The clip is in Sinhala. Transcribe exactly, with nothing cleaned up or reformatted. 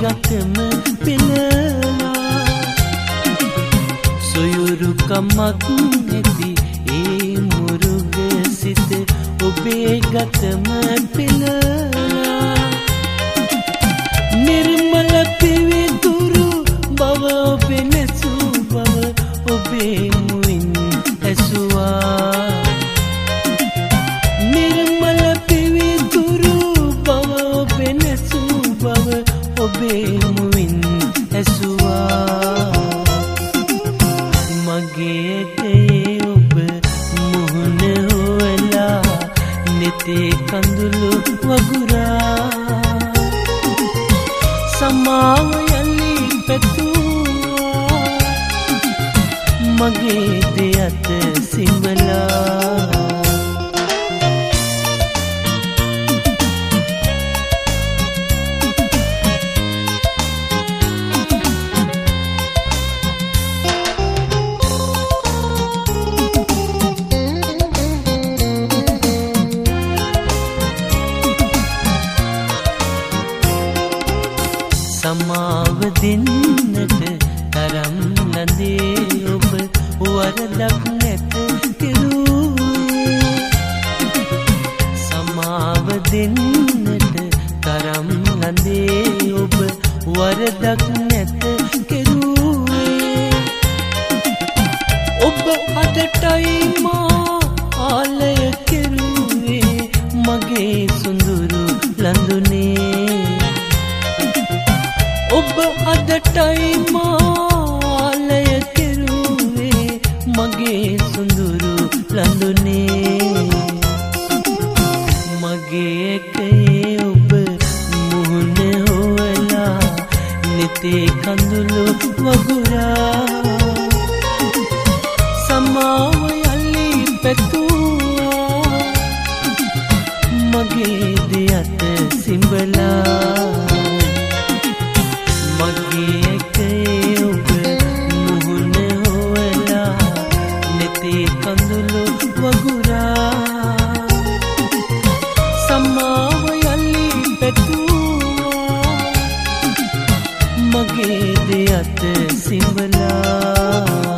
ගතම පෙළලා සොයුරු කමක් නැති ඒ මුරුග සිත ඔබේ ගතම පෙළලා නිර්මල පිවිතුරු බව ඔබේ නැසු බව ඔබේ මුවින් ඇසුවා නිර්මල පිවිතුරු බව ඔබේ නැසු බව ඔබේ මුවින් ඇසුවා මගේ කයේ ඔබ මුහුණ හොයලා නෙතේ කඳුළු වගුරා සමාව යලි පැතුවා මගේ දෙයත සිඹලා සමාව දෙන්නට තරම් ලඳේ ඔබ වරදක් නැත කෙරුවේ සමාව දෙන්නට තරම් ලඳේ ඔබ වරදක් නැත කෙරුවේ ඔබ අදටයි මා ආලය කෙරුවේ මගේ සුඳුරු ලඳුනේ ඔබ අදටයි මාලය කෙරුවේ මගේ සුඳුරු ලඳුනේ මගේ එකේ ඔබ මුහුණ හොයලා නෙතේ කඳුළු වගුරා සමාව යලි පැතුවා මගේ දෙයත සිඹලා මගේ එකේ ඔබ මුහුණ හොයලා නෙතේ කඳුළු වගුරා සමාව යලි පැතුවා මගේ දෙයත සිඹලා